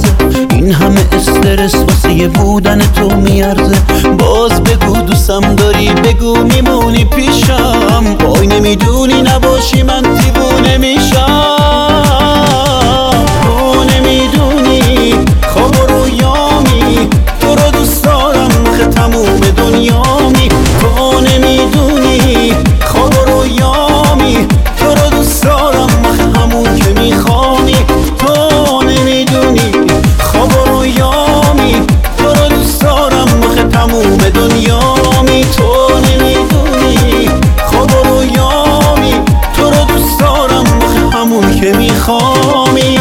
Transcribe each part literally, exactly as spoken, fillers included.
میلرزه، این همه استرس واسه بودن تو میارزه. باز بگو دوستم داری، بگو میمونی پیشم، وای نمیدونی نباشی من دیوونه میشم. تو نمیدونی خواب و رویامی، تو رو دوست دارم خه تموم دنیامی. تو نمیدونی خواب و رویامی، تو رو دوست دارم خه همون که میخوانی. تو نمیدونی خواب و رویامی، تو رو دوست دارم خه تموم دنیامی. تو نمیدونی خواب و رویامی، تو رو دوست دارم خه همون که میخوانی.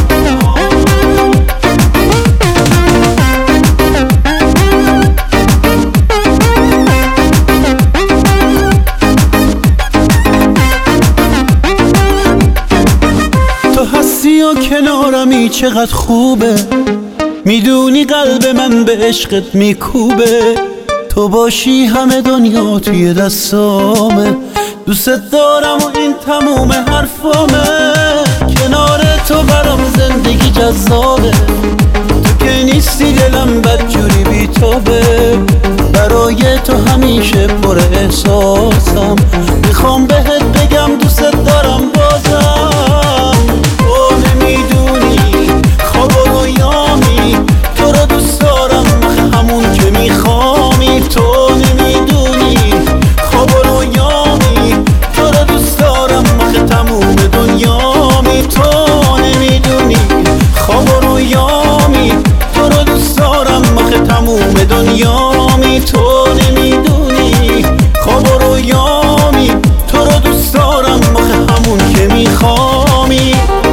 هستی و کنارمی چقدر خوبه، میدونی قلب من به عشقت میکوبه. تو باشی همه دنیا توی دستامه، دوست دارم و این تموم حرفامه. کنار تو برام زندگی جذابه، تو که نیستی دلم بدجوری بیتابه. برای تو همیشه پر احساسم، میخوام بهت بگم دوست دارم بازم. تو نمیدونی خواب و رویامی، تو رو دوست دارم همون که میخوامی. تو نمیدونی خواب و رویامی، تو رو دوست دارم خه تموم دنیامی. تو نمیدونی خواب و رویامی، تو رو دوست دارم خه تموم دنیامی. تو نمیدونی خواب و رویامی، تو رو دوست دارم خه همون که میخوامی.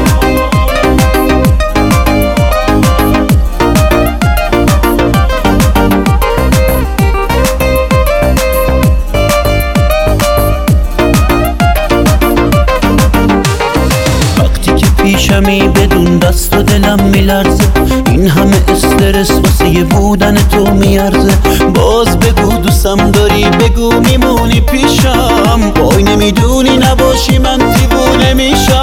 پیشمی بدون دست و دلم میلرزه، این همه استرس واسه بودن تو میارزه. باز بگو دوستم داری، بگو میمونی پیشم، وای نمیدونی نباشی من دیوونه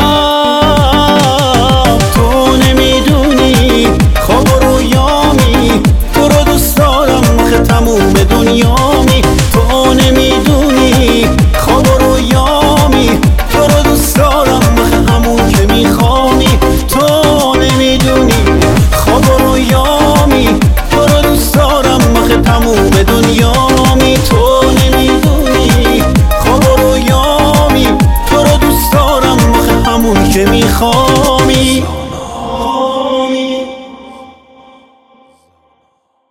میشم. تو نمیدونی خواب و رویامی، تو رو دوست دارم خه تموم دنیامی. تو نمیدونی خواب و رویامی، تو رو دوست دارم خه همون که میخوانی. تو نمیدونی خواب و رویامی، تو رو دوست دارم خه تموم دنیامی. تو نمیدونی خواب و رویامی، تو رو دوست دارم خه همون که میخوانی.